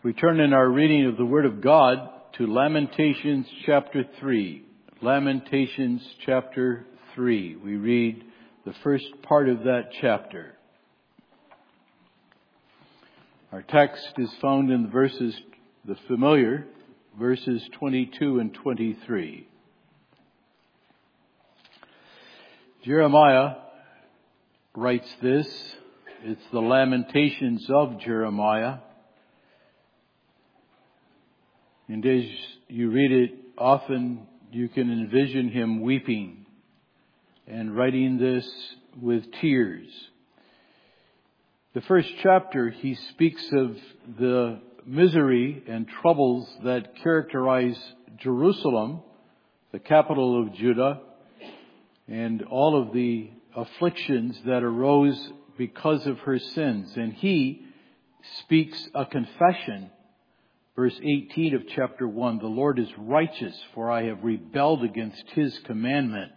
We turn in our reading of the Word of God to Lamentations chapter 3. Lamentations chapter 3. We read the first part of that chapter. Our text is found in the familiar verses 22 and 23. Jeremiah writes this. It's the Lamentations of Jeremiah. And as you read it, often you can envision him weeping and writing this with tears. The first chapter, he speaks of the misery and troubles that characterize Jerusalem, the capital of Judah, and all of the afflictions that arose because of her sins. And he speaks a confession. Verse 18 of chapter 1, the Lord is righteous, for I have rebelled against His commandment.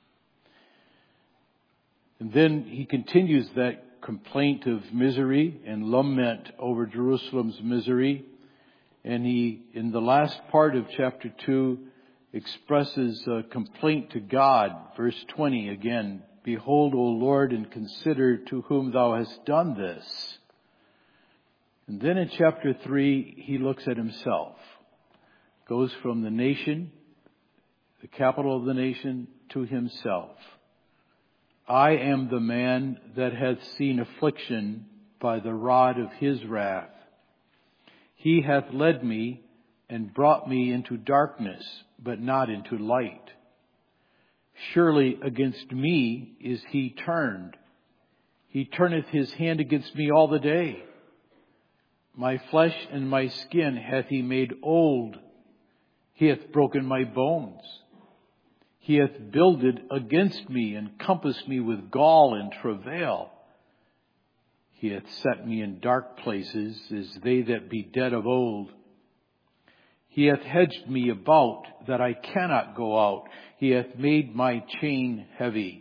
And then he continues that complaint of misery and lament over Jerusalem's misery. And he, in the last part of chapter 2, expresses a complaint to God. Verse 20 again, behold, O Lord, and consider to whom thou hast done this. And then in chapter 3, he looks at himself. Goes from the nation, the capital of the nation, to himself. I am the man that hath seen affliction by the rod of His wrath. He hath led me and brought me into darkness, but not into light. Surely against me is He turned. He turneth His hand against me all the day. My flesh and my skin hath He made old. He hath broken my bones. He hath builded against me and compassed me with gall and travail. He hath set me in dark places as they that be dead of old. He hath hedged me about that I cannot go out. He hath made my chain heavy.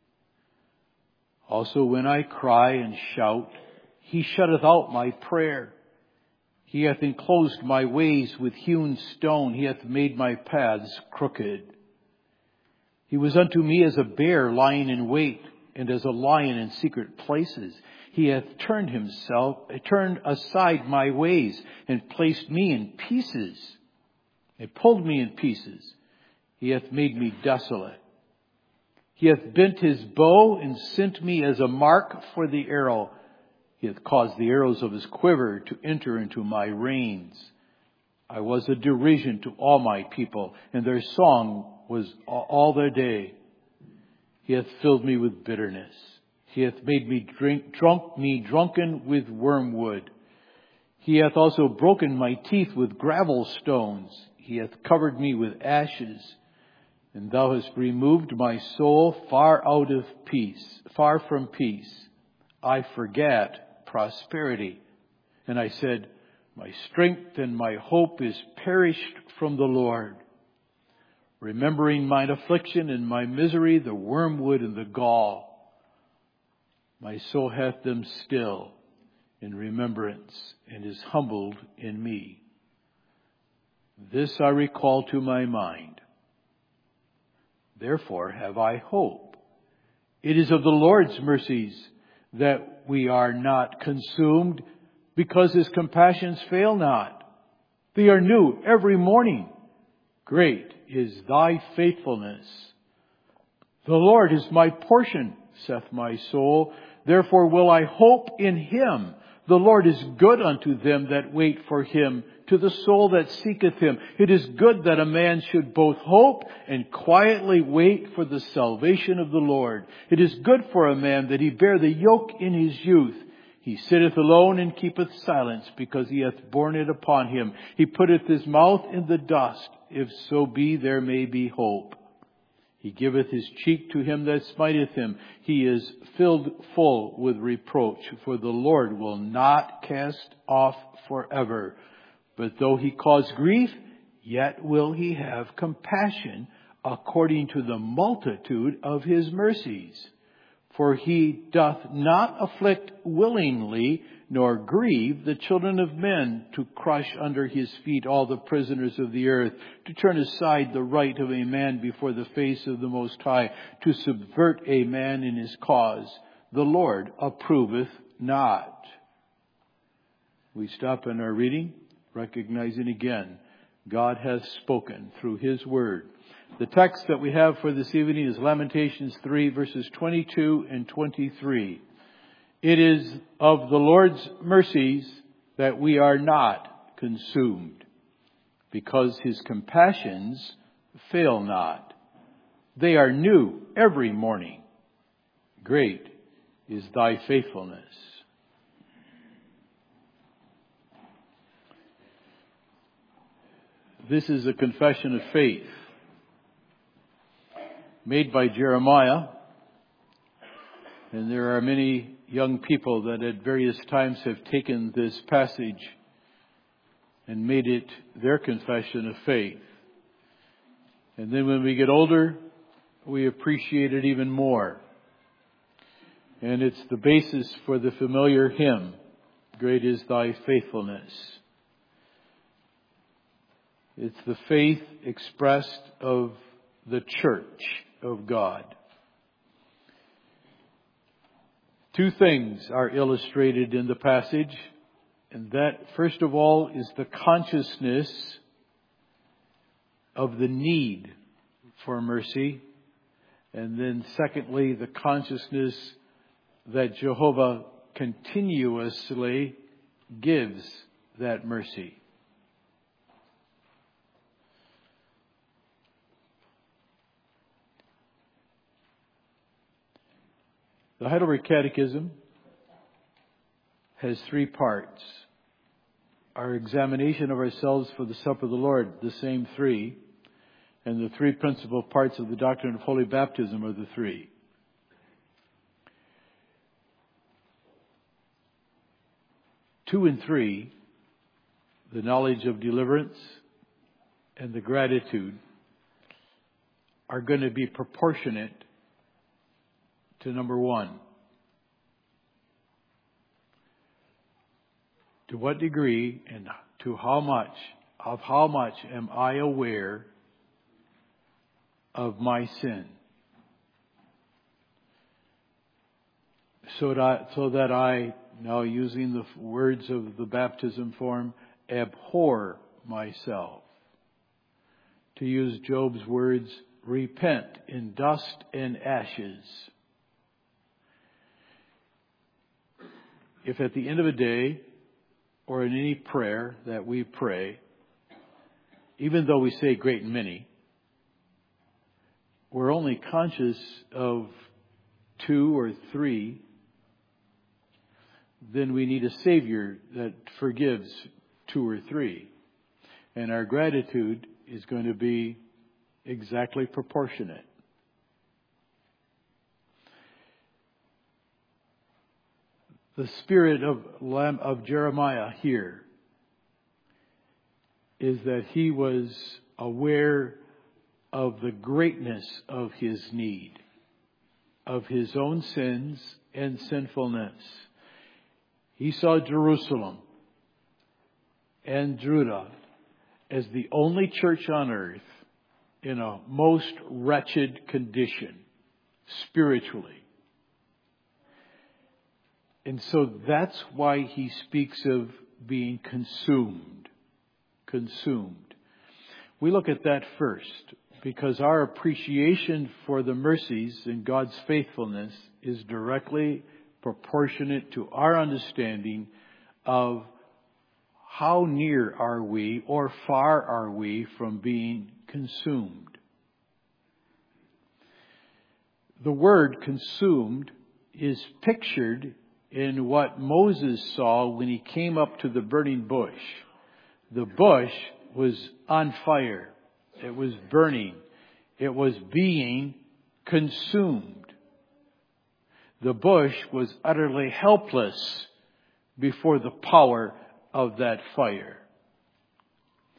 Also when I cry and shout, He shutteth out my prayer. He hath enclosed my ways with hewn stone. He hath made my paths crooked. He was unto me as a bear lying in wait, and as a lion in secret places. He hath turned aside my ways, and placed me in pieces. It pulled me in pieces. He hath made me desolate. He hath bent His bow, and sent me as a mark for the arrow. He hath caused the arrows of His quiver to enter into my reins. I was a derision to all my people, and their song was all their day. He hath filled me with bitterness. He hath made me drunken with wormwood. He hath also broken my teeth with gravel stones. He hath covered me with ashes. And thou hast removed my soul far from peace. I forgat prosperity. And I said, my strength and my hope is perished from the Lord. Remembering mine affliction and my misery, the wormwood and the gall. My soul hath them still in remembrance, and is humbled in me. This I recall to my mind. Therefore have I hope. It is of the Lord's mercies that we are not consumed, because His compassions fail not. They are new every morning. Great is Thy faithfulness. The Lord is my portion, saith my soul. Therefore will I hope in Him. The Lord is good unto them that wait for Him, to the soul that seeketh Him. It is good that a man should both hope and quietly wait for the salvation of the Lord. It is good for a man that he bear the yoke in his youth. He sitteth alone and keepeth silence, because he hath borne it upon him. He putteth his mouth in the dust, if so be there may be hope. He giveth his cheek to him that smiteth him. He is filled full with reproach, for the Lord will not cast off forever. But though he cause grief, yet will He have compassion according to the multitude of His mercies. For he doth not afflict willingly, nor grieve the children of men, to crush under his feet all the prisoners of the earth, to turn aside the right of a man before the face of the Most High, to subvert a man in his cause. The Lord approveth not. We stop in our reading, recognizing again, God has spoken through His Word. The text that we have for this evening is Lamentations 3, verses 22 and 23. It is of the Lord's mercies that we are not consumed, because His compassions fail not. They are new every morning. Great is thy faithfulness. This is a confession of faith made by Jeremiah, and there are many young people that at various times have taken this passage and made it their confession of faith. And then when we get older, we appreciate it even more. And it's the basis for the familiar hymn, Great is Thy Faithfulness. It's the faith expressed of the church of God. Two things are illustrated in the passage, and that, first of all, is the consciousness of the need for mercy, and then secondly, the consciousness that Jehovah continuously gives that mercy. The Heidelberg Catechism has 3 parts. Our examination of ourselves for the supper of the Lord, the same 3. And the 3 principal parts of the doctrine of holy baptism are the 3. Two and 3, the knowledge of deliverance and the gratitude, are going to be proportionate to number 1. To what degree and to how much am I aware of my sin? So that I, now using the words of the baptism form, abhor myself. To use Job's words, repent in dust and ashes. If at the end of a day, or in any prayer that we pray, even though we say great and many, we're only conscious of 2 or 3, then we need a Savior that forgives 2 or 3. And our gratitude is going to be exactly proportionate. The spirit of Jeremiah here is that he was aware of the greatness of his need, of his own sins and sinfulness. He saw Jerusalem and Judah as the only church on earth in a most wretched condition, spiritually. And so that's why he speaks of being consumed. Consumed. We look at that first, because our appreciation for the mercies and God's faithfulness is directly proportionate to our understanding of how near are we or far are we from being consumed. The word consumed is pictured in what Moses saw when he came up to the burning bush. The bush was on fire. It was burning. It was being consumed. The bush was utterly helpless before the power of that fire.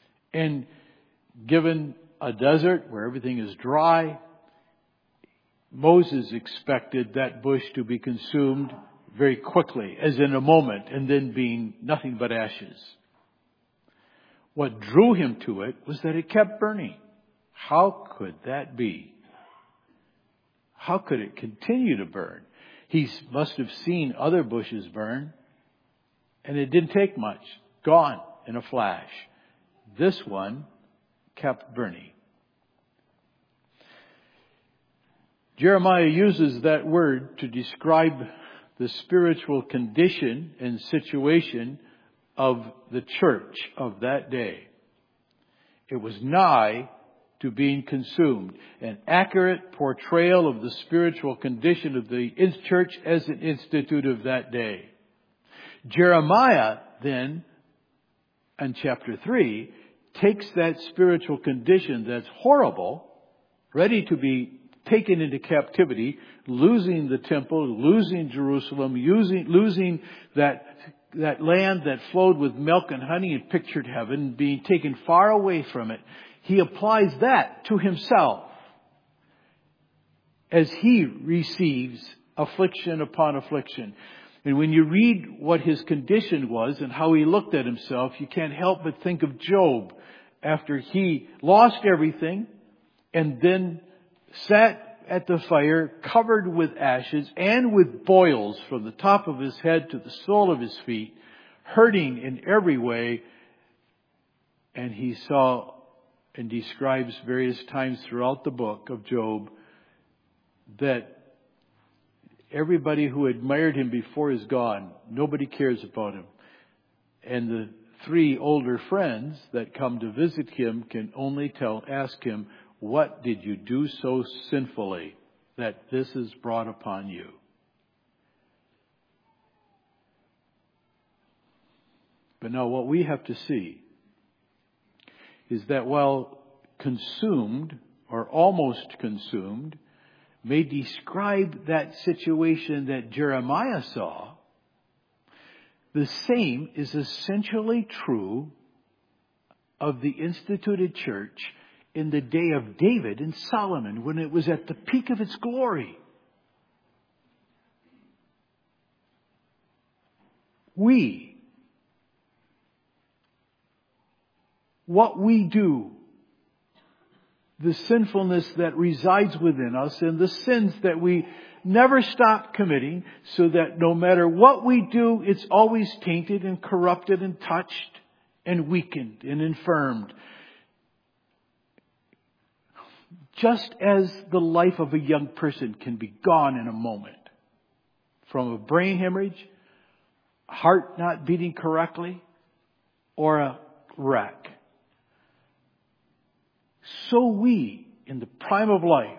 And given a desert where everything is dry, Moses expected that bush to be consumed very quickly, as in a moment, and then being nothing but ashes. What drew him to it was that it kept burning. How could that be? How could it continue to burn? He must have seen other bushes burn, and it didn't take much. Gone in a flash. This one kept burning. Jeremiah uses that word to describe the spiritual condition and situation of the church of that day. It was nigh to being consumed. An accurate portrayal of the spiritual condition of the church as an institute of that day. Jeremiah then, in chapter 3, takes that spiritual condition that's horrible, ready to be taken into captivity, losing the temple, losing Jerusalem, losing that land that flowed with milk and honey and pictured heaven, being taken far away from it. He applies that to himself as he receives affliction upon affliction. And when you read what his condition was and how he looked at himself, you can't help but think of Job after he lost everything and then sat at the fire covered with ashes and with boils from the top of his head to the sole of his feet, hurting in every way. And he saw and describes various times throughout the book of Job that everybody who admired him before is gone. Nobody cares about him. And the 3 older friends that come to visit him can only ask him, what did you do so sinfully that this is brought upon you? But now what we have to see is that while consumed or almost consumed may describe that situation that Jeremiah saw, the same is essentially true of the instituted church in the day of David and Solomon, when it was at the peak of its glory. What we do, the sinfulness that resides within us and the sins that we never stop committing, so that no matter what we do, it's always tainted and corrupted and touched and weakened and infirmed. Just as the life of a young person can be gone in a moment from a brain hemorrhage, heart not beating correctly, or a wreck, so we, in the prime of life,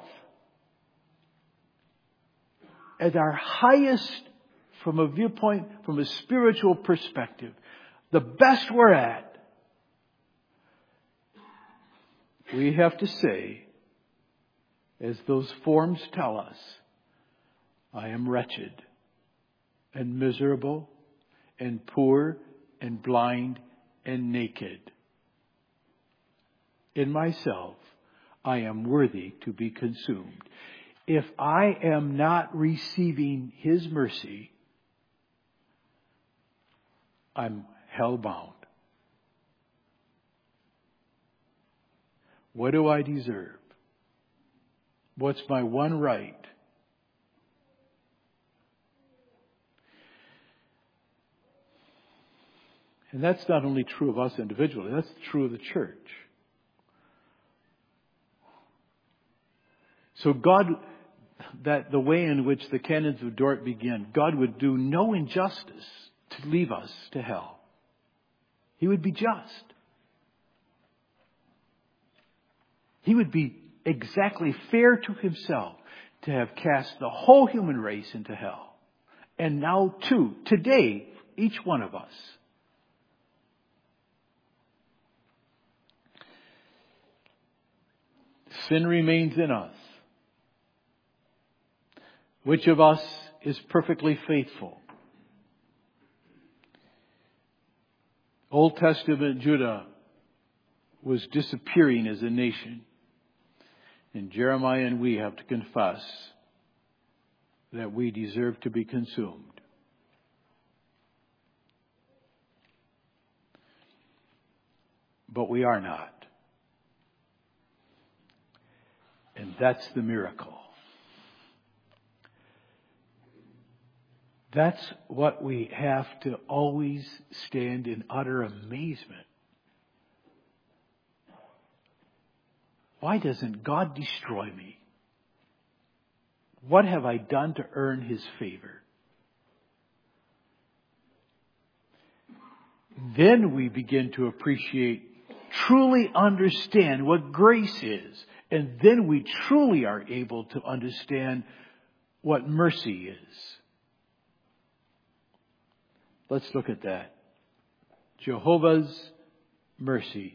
at our highest from a viewpoint, from a spiritual perspective, the best we're at, we have to say, as those forms tell us, I am wretched and miserable and poor and blind and naked. In myself, I am worthy to be consumed. If I am not receiving His mercy, I'm hell-bound. What do I deserve? What's my one right? And that's not only true of us individually, that's true of the church. So God, that the way in which the canons of Dort begin, God would do no injustice to leave us to hell. He would be just. He would be exactly fair to Himself to have cast the whole human race into hell. And now too, today, each one of us. Sin remains in us. Which of us is perfectly faithful? Old Testament Judah was disappearing as a nation. And Jeremiah and we have to confess that we deserve to be consumed. But we are not. And that's the miracle. That's what we have to always stand in utter amazement. Why doesn't God destroy me? What have I done to earn His favor? Then we begin to appreciate, truly understand what grace is. And then we truly are able to understand what mercy is. Let's look at that. Jehovah's mercies.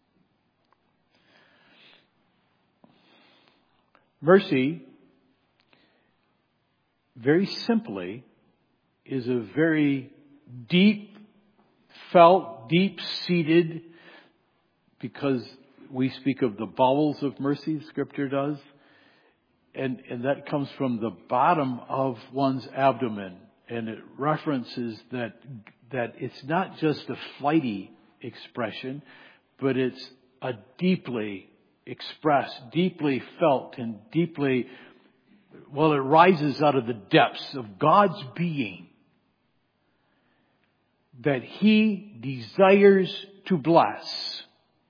Mercy, very simply, is a very deep felt, deep-seated, because we speak of the bowels of mercy, Scripture does, and that comes from the bottom of one's abdomen, and it references that it's not just a flighty expression, but it's a deeply expressed, deeply felt, and deeply, well, it rises out of the depths of God's being that He desires to bless.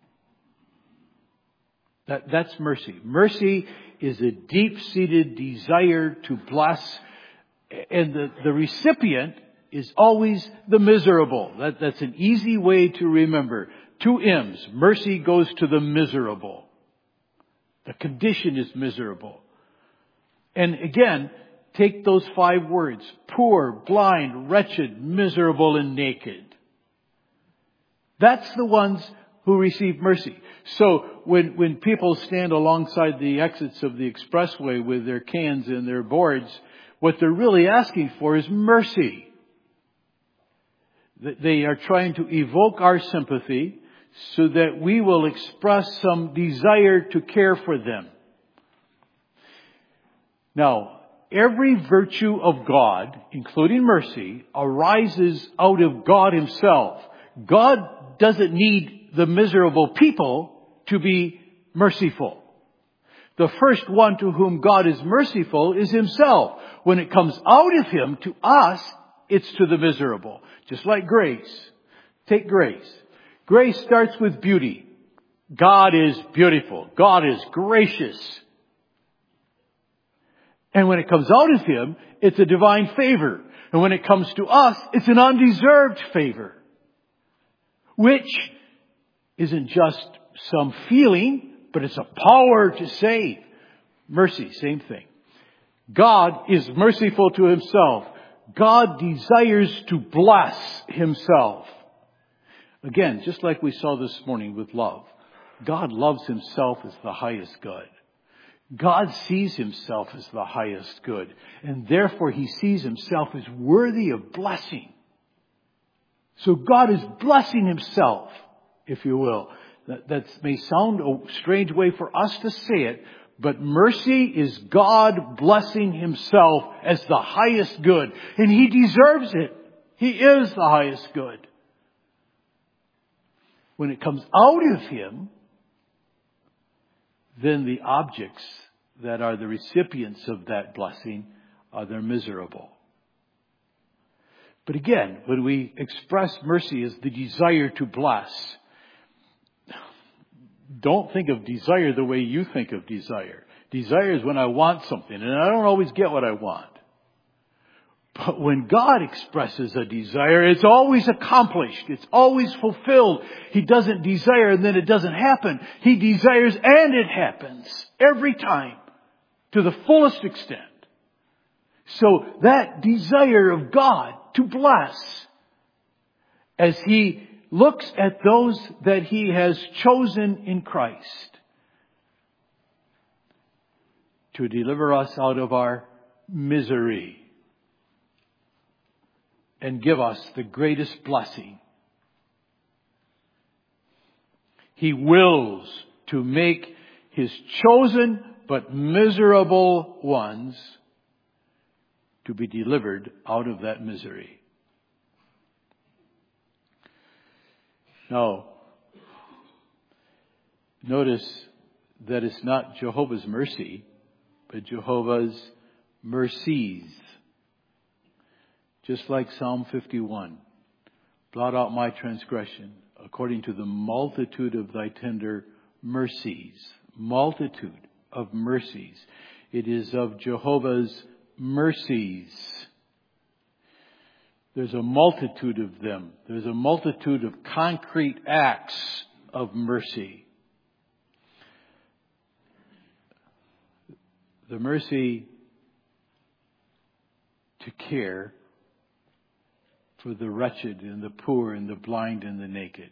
That's mercy. Mercy is a deep-seated desire to bless, and the recipient is always the miserable. That's an easy way to remember. 2 M's. Mercy goes to the miserable. The condition is miserable. And again, take those 5 words. Poor, blind, wretched, miserable, and naked. That's the ones who receive mercy. So when people stand alongside the exits of the expressway with their cans and their boards, what they're really asking for is mercy. They are trying to evoke our sympathy so that we will express some desire to care for them. Now, every virtue of God, including mercy, arises out of God Himself. God doesn't need the miserable people to be merciful. The first one to whom God is merciful is Himself. When it comes out of Him to us, it's to the miserable. Just like grace. Take grace. Grace starts with beauty. God is beautiful. God is gracious. And when it comes out of Him, it's a divine favor. And when it comes to us, it's an undeserved favor. Which isn't just some feeling, but it's a power to save. Mercy, same thing. God is merciful to Himself. God desires to bless Himself. Again, just like we saw this morning with love. God loves Himself as the highest good. God sees Himself as the highest good. And therefore He sees Himself as worthy of blessing. So God is blessing Himself, if you will. That may sound a strange way for us to say it, but mercy is God blessing Himself as the highest good. And He deserves it. He is the highest good. When it comes out of Him, then the objects that are the recipients of that blessing they're miserable. But again, when we express mercy as the desire to bless, don't think of desire the way you think of desire. Desire is when I want something, and I don't always get what I want. But when God expresses a desire, it's always accomplished. It's always fulfilled. He doesn't desire and then it doesn't happen. He desires and it happens every time to the fullest extent. So that desire of God to bless, as He looks at those that He has chosen in Christ to deliver us out of our misery and give us the greatest blessing. He wills to make His chosen but miserable ones to be delivered out of that misery. Now, notice that it's not Jehovah's mercy, but Jehovah's mercies. Just like Psalm 51. Blot out my transgression according to the multitude of thy tender mercies. Multitude of mercies. It is of Jehovah's mercies. There's a multitude of them. There's a multitude of concrete acts of mercy. The mercy to care for the wretched and the poor and the blind and the naked.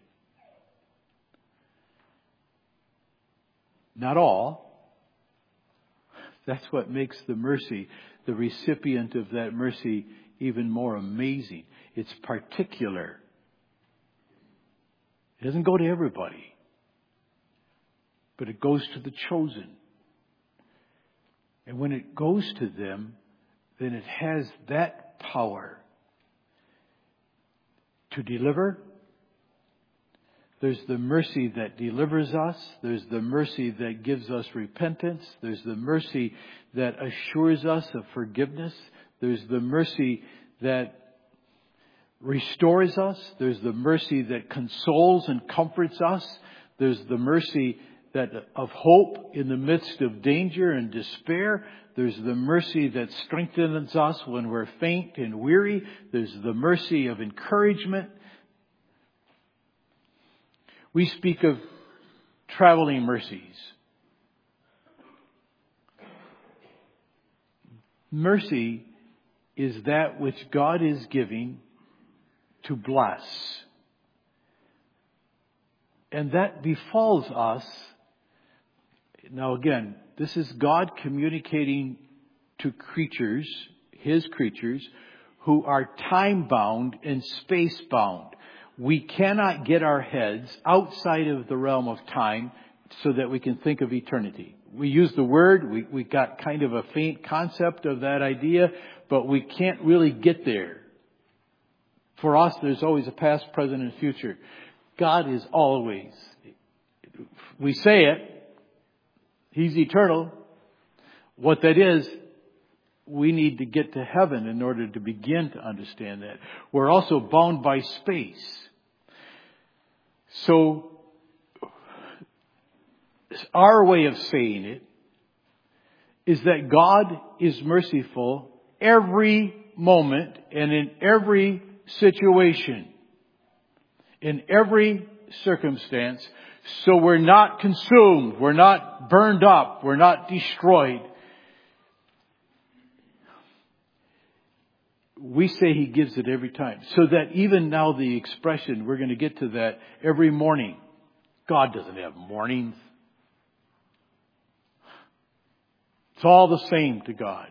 Not all. That's what makes the mercy, the recipient of that mercy, even more amazing. It's particular. It doesn't go to everybody, but it goes to the chosen. And when it goes to them, then it has that power to deliver. There's the mercy that delivers us. There's the mercy that gives us repentance. There's the mercy that assures us of forgiveness. There's the mercy that restores us. There's the mercy that consoles and comforts us. There's the mercy that of hope in the midst of danger and despair. There's the mercy that strengthens us when we're faint and weary. There's the mercy of encouragement. We speak of traveling mercies. Mercy is that which God is giving to bless. And that befalls us. Now again, this is God communicating to creatures, His creatures, who are time-bound and space-bound. We cannot get our heads outside of the realm of time so that we can think of eternity. We use the word, we got kind of a faint concept of that idea, but we can't really get there. For us, there's always a past, present, and future. God is always. We say it. He's eternal. What that is, we need to get to heaven in order to begin to understand that. We're also bound by space. So, our way of saying it is that God is merciful every moment and in every situation, in every circumstance. So we're not consumed, we're not burned up, we're not destroyed. We say He gives it every time. So that even now the expression, we're going to get to that every morning. God doesn't have mornings. It's all the same to God.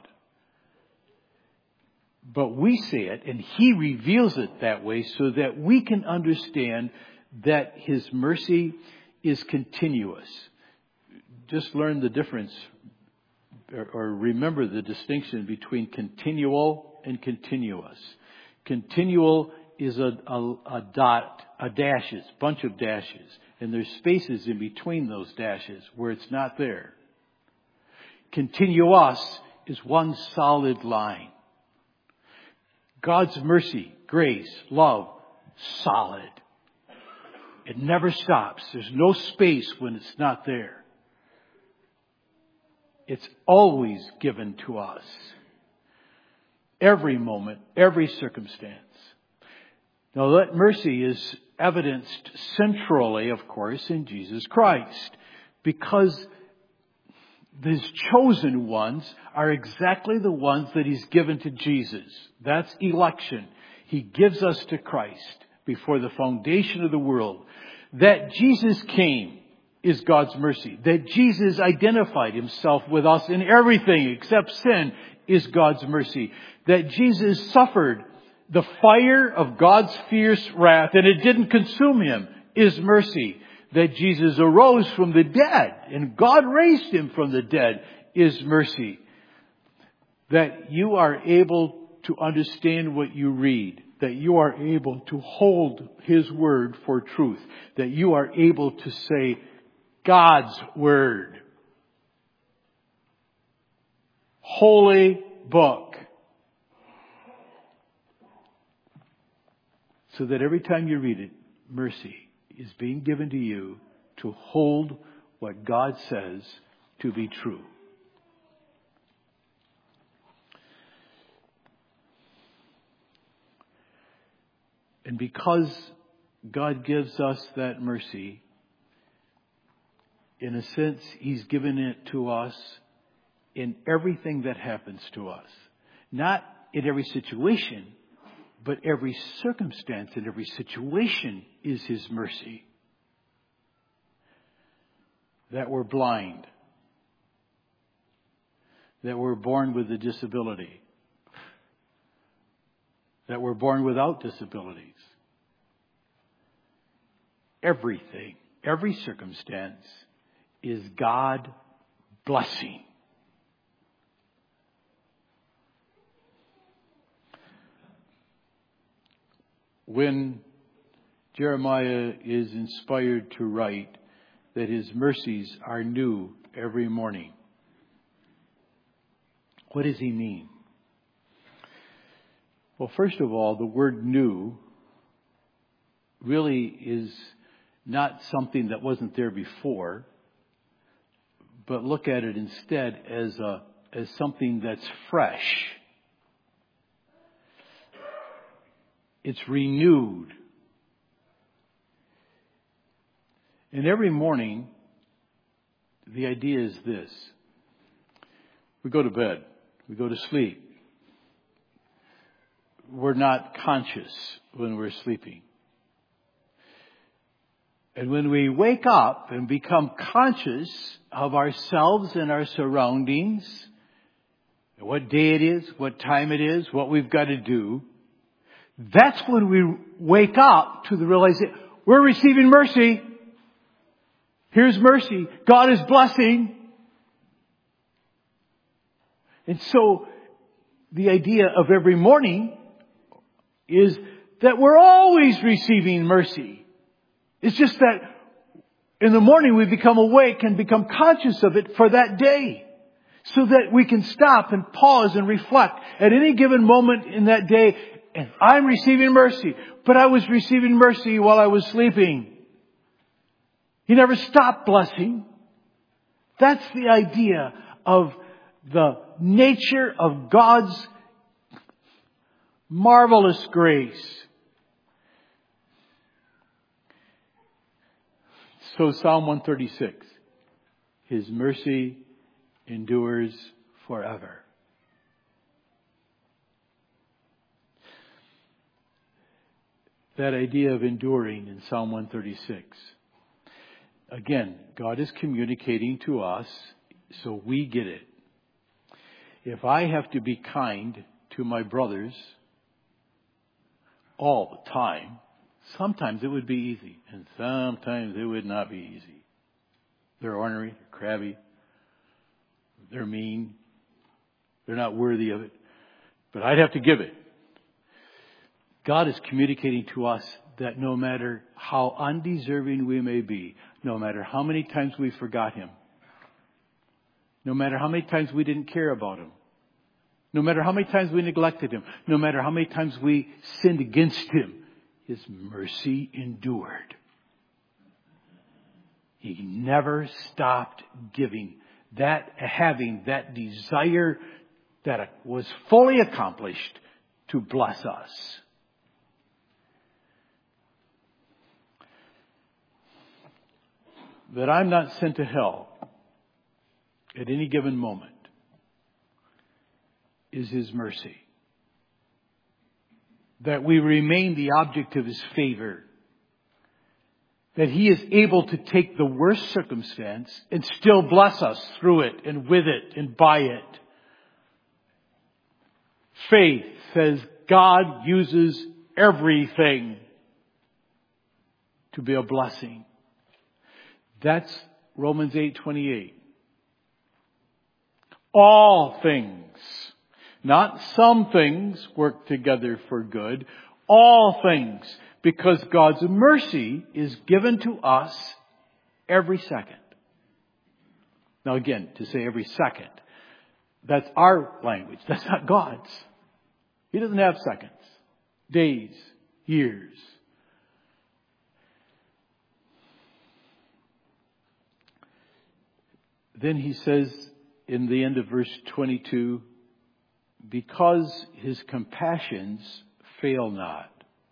But we say it, and He reveals it that way so that we can understand that His mercy is continuous. Just learn the difference, or remember the distinction between continual and continuous. Continual is a dot, a dashes, bunch of dashes, and there's spaces in between those dashes where it's not there. Continuous is one solid line. God's mercy, grace, love, solid. It never stops. There's no space when it's not there. It's always given to us. Every moment, every circumstance. Now that mercy is evidenced centrally, of course, in Jesus Christ. Because His chosen ones are exactly the ones that He's given to Jesus. That's election. He gives us to Christ before the foundation of the world. That Jesus came is God's mercy. That Jesus identified Himself with us in everything except sin is God's mercy. That Jesus suffered the fire of God's fierce wrath and it didn't consume Him is mercy. That Jesus arose from the dead and God raised Him from the dead is mercy. that you are able to understand what you read, that you are able to hold His Word for truth, that you are able to say God's Word. Holy book. So that every time you read it, mercy is being given to you to hold what God says to be true. And because God gives us that mercy, in a sense, He's given it to us in everything that happens to us. Not in every situation, but every circumstance and every situation is His mercy. That we're blind. That we're born with a disability. That we're born without disabilities. Everything, every circumstance is God blessing. When Jeremiah is inspired to write that his mercies are new every morning, what does he mean? Well, first of all, the word new really is not something that wasn't there before, but look at it instead as something that's fresh. It's renewed. And every morning, the idea is this. We go to bed. We go to sleep. We're not conscious when we're sleeping. And when we wake up and become conscious of ourselves and our surroundings, what day it is, what time it is, what we've got to do, that's when we wake up to the realization, we're receiving mercy. Here's mercy. God is blessing. And so the idea of every morning is that we're always receiving mercy. It's just that in the morning we become awake and become conscious of it for that day, so that we can stop and pause and reflect at any given moment in that day. And I'm receiving mercy, but I was receiving mercy while I was sleeping. He never stopped blessing. That's the idea of the nature of God's marvelous grace. So Psalm 136, His mercy endures forever. That idea of enduring in Psalm 136. Again, God is communicating to us so we get it. If I have to be kind to my brothers all the time, sometimes it would be easy, and sometimes it would not be easy. They're ornery, they're crabby, they're mean, they're not worthy of it, but I'd have to give it. God is communicating to us that no matter how undeserving we may be, no matter how many times we forgot Him, no matter how many times we didn't care about Him, no matter how many times we neglected Him, no matter how many times we sinned against Him, His mercy endured. He never stopped giving, having that desire that was fully accomplished to bless us. That I'm not sent to hell at any given moment is His mercy. That we remain the object of His favor. That He is able to take the worst circumstance and still bless us through it and with it and by it. Faith says God uses everything to be a blessing. That's Romans 8:28. All things. Not some things work together for good. All things. Because God's mercy is given to us every second. Now again, to say every second, that's our language. That's not God's. He doesn't have seconds, days, years. Then he says in the end of verse 22, because his compassions fail not.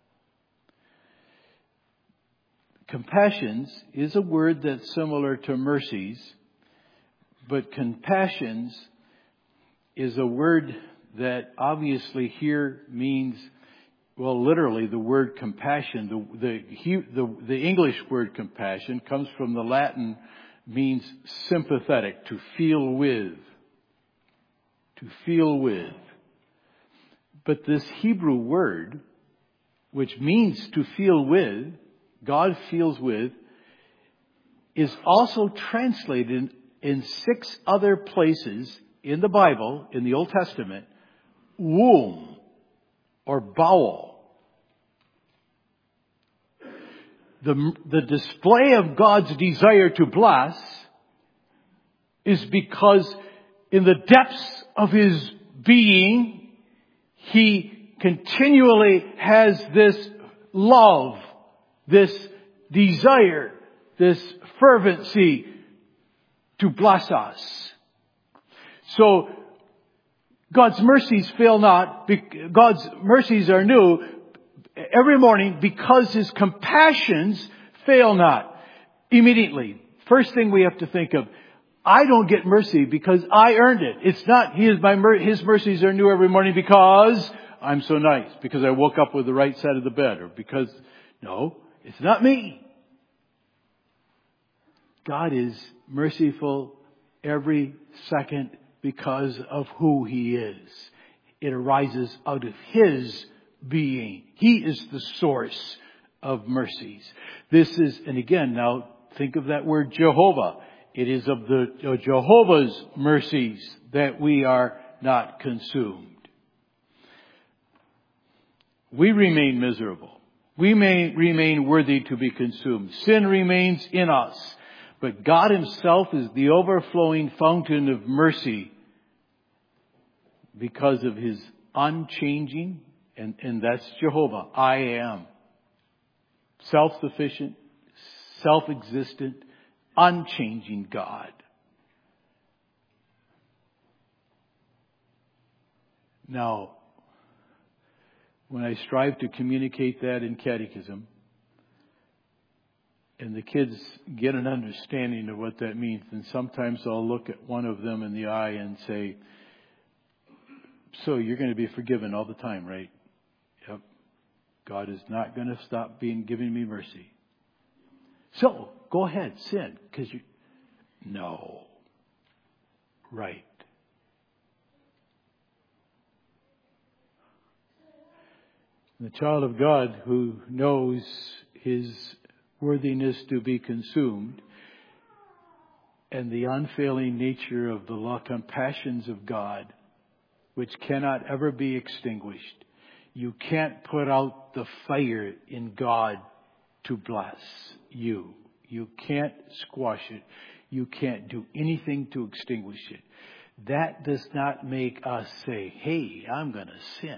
Compassions is a word that's similar to mercies, but compassions is a word that obviously here means, well, literally the word compassion, the English word compassion comes from the Latin, means sympathetic, to feel with. To feel with. But this Hebrew word, which means to feel with, God feels with, is also translated in 6 other places in the Bible, in the Old Testament, womb or bowel. The display of God's desire to bless is because in the depths of His being, He continually has this love, this desire, this fervency to bless us. So, God's mercies fail not. God's mercies are new every morning because His compassions fail not. Immediately. First thing we have to think of, I don't get mercy because I earned it. It's not His mercies are new every morning because I'm so nice, because I woke up with the right side of the bed, or because, no, it's not me. God is merciful every second because of who He is. It arises out of His being. He is the source of mercies. This is, and again, now think of that word Jehovah. It is of the Jehovah's mercies that we are not consumed. We remain miserable. We may remain worthy to be consumed. Sin remains in us. But God Himself is the overflowing fountain of mercy because of His unchanging, and that's Jehovah. I am. Self-sufficient, self-existent, unchanging God. Now, when I strive to communicate that in catechism, and the kids get an understanding of what that means, and sometimes I'll look at one of them in the eye and say, so you're going to be forgiven all the time, right? Yep. God is not going to stop giving me mercy. So, go ahead, sin, because no. Right. The child of God who knows his worthiness to be consumed and the unfailing nature of the compassions of God, which cannot ever be extinguished. You can't put out the fire in God to bless you. You can't squash it. You can't do anything to extinguish it. That does not make us say, hey, I'm going to sin.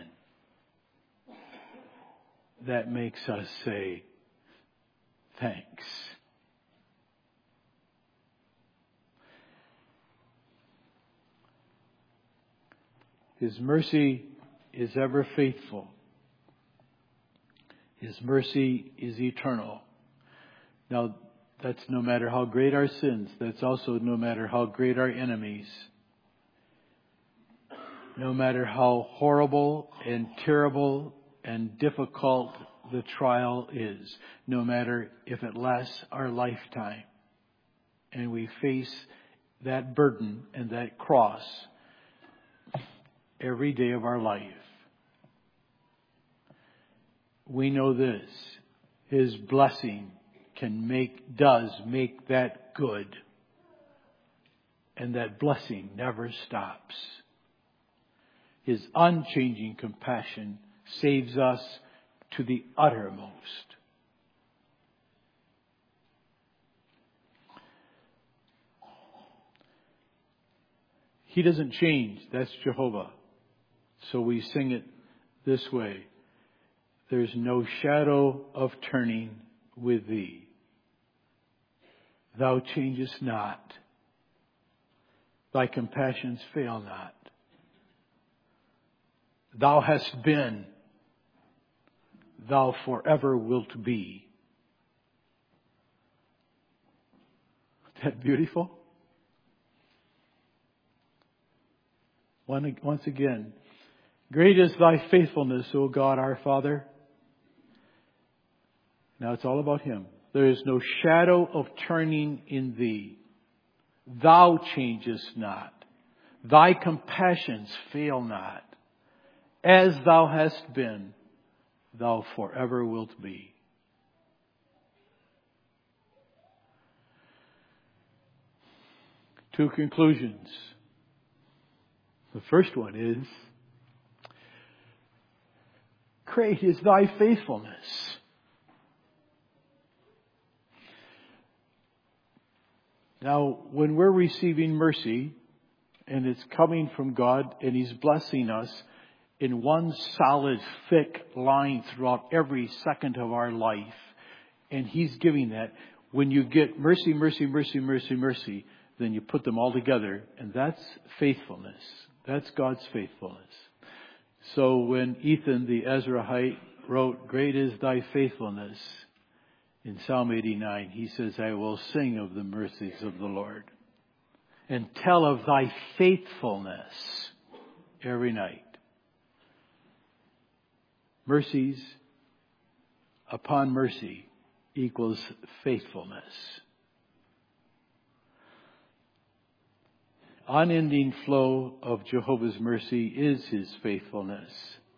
That makes us say, thanks. His mercy is ever faithful. His mercy is eternal. Now, that's no matter how great our sins. That's also no matter how great our enemies. No matter how horrible and terrible and difficult the trial is. No matter if it lasts our lifetime. And we face that burden and that cross every day of our life. We know this. His blessing does make that good. And that blessing never stops. His unchanging compassion saves us to the uttermost. He doesn't change. That's Jehovah. So we sing it this way. There's no shadow of turning with thee. Thou changest not. Thy compassions fail not. Thou hast been. Thou forever wilt be. Isn't that beautiful? Once again, great is thy faithfulness, O God our Father. Now it's all about Him. There is no shadow of turning in thee. Thou changest not. Thy compassions fail not. As thou hast been, thou forever wilt be. Two conclusions. The first one is, great is thy faithfulness. Now, when we're receiving mercy, and it's coming from God, and He's blessing us in one solid, thick line throughout every second of our life, and He's giving that, when you get mercy, mercy, mercy, mercy, mercy, then you put them all together, and that's faithfulness. That's God's faithfulness. So when Ethan the Ezrahite wrote, great is thy faithfulness, in Psalm 89, he says, I will sing of the mercies of the Lord and tell of thy faithfulness every night. Mercies upon mercy equals faithfulness. Unending flow of Jehovah's mercy is His faithfulness.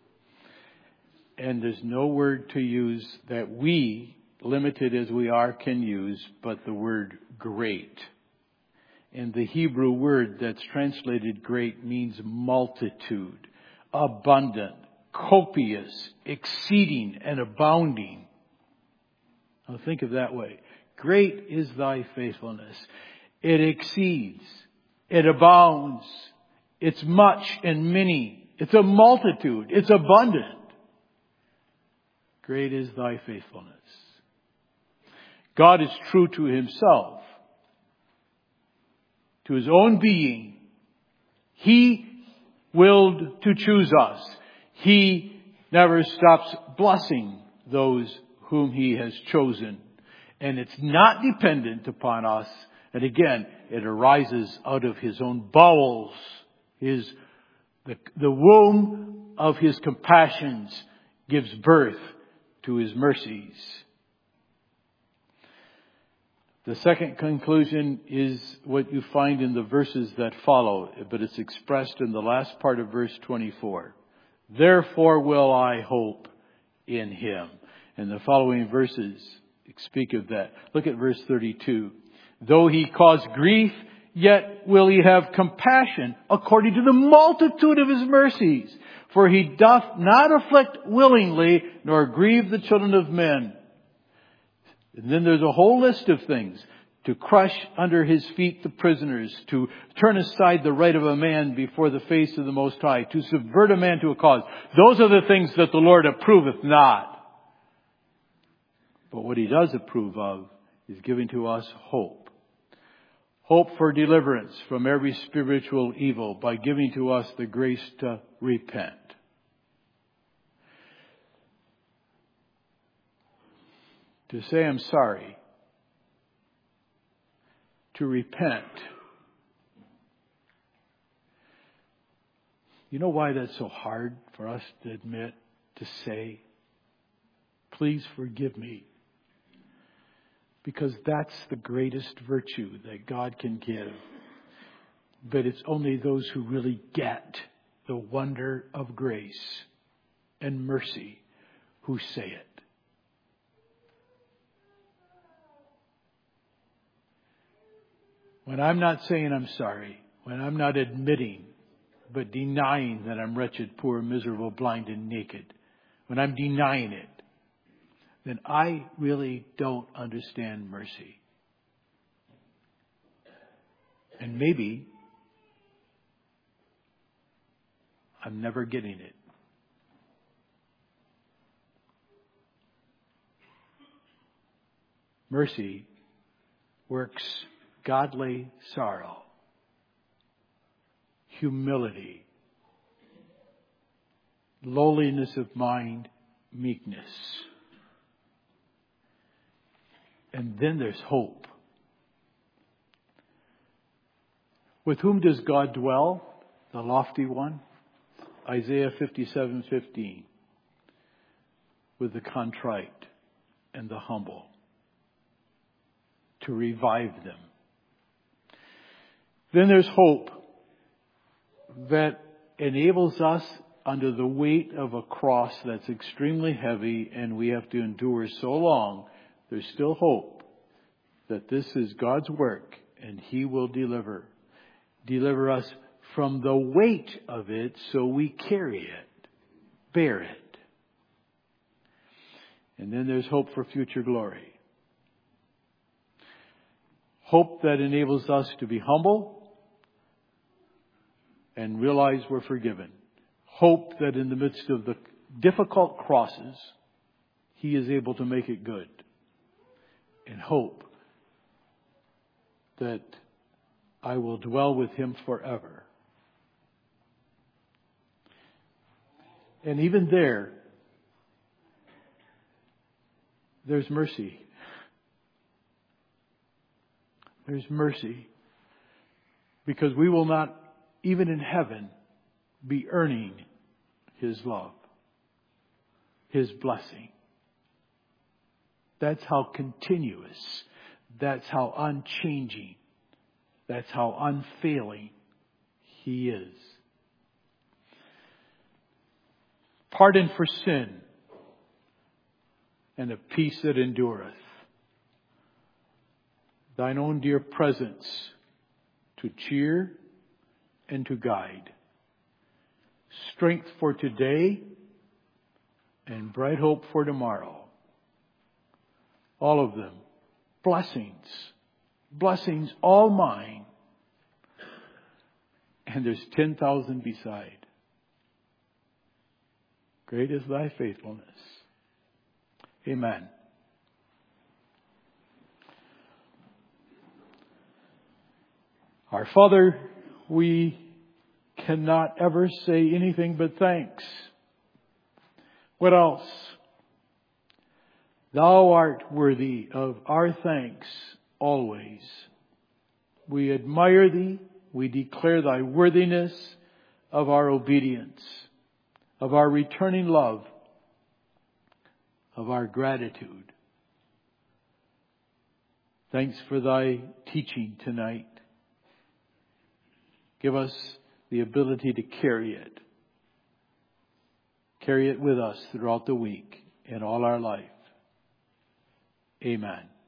And there's no word to use that we, limited as we are, can use, but the word great. And the Hebrew word that's translated great means multitude, abundant, copious, exceeding, and abounding. I'll think of that way. Great is thy faithfulness. It exceeds. It abounds. It's much and many. It's a multitude. It's abundant. Great is thy faithfulness. God is true to Himself, to His own being. He willed to choose us. He never stops blessing those whom He has chosen. And it's not dependent upon us. And again, it arises out of His own bowels. The womb of His compassions gives birth to His mercies. The second conclusion is what you find in the verses that follow, but it's expressed in the last part of verse 24. Therefore will I hope in Him. And the following verses speak of that. Look at verse 32. Though He cause grief, yet will He have compassion according to the multitude of His mercies. For He doth not afflict willingly, nor grieve the children of men. And then there's a whole list of things. To crush under His feet the prisoners. To turn aside the right of a man before the face of the Most High. To subvert a man to a cause. Those are the things that the Lord approveth not. But what He does approve of is giving to us hope. Hope for deliverance from every spiritual evil by giving to us the grace to repent. To say I'm sorry. To repent. You know why that's so hard for us to admit, to say, please forgive me? Because that's the greatest virtue that God can give. But it's only those who really get the wonder of grace and mercy who say it. When I'm not saying I'm sorry, when I'm not admitting but denying that I'm wretched, poor, miserable, blind, and naked, when I'm denying it, then I really don't understand mercy. And maybe I'm never getting it. Mercy works godly sorrow, humility, lowliness of mind, meekness. And then there's hope. With whom does God dwell? The lofty one? Isaiah 57:15. With the contrite and the humble. To revive them. Then there's hope that enables us under the weight of a cross that's extremely heavy and we have to endure so long. There's still hope that this is God's work and He will deliver us from the weight of it so we carry it, bear it. And then there's hope for future glory. Hope that enables us to be humble and realize we're forgiven. Hope that in the midst of the difficult crosses, He is able to make it good. And hope that I will dwell with Him forever. And even there's mercy. There's mercy. Because we will not, even in heaven, be earning His love, His blessing. That's how continuous, that's how unchanging, that's how unfailing He is. Pardon for sin and a peace that endureth. Thine own dear presence to cheer and to guide. Strength for today and bright hope for tomorrow. All of them. Blessings. Blessings all mine. And there's 10,000 beside. Great is thy faithfulness. Amen. Our Father, we cannot ever say anything but thanks. What else? Thou art worthy of our thanks always. We admire Thee. We declare Thy worthiness of our obedience, of our returning love, of our gratitude. Thanks for Thy teaching tonight. Give us the ability to carry it. Carry it with us throughout the week and all our life. Amen.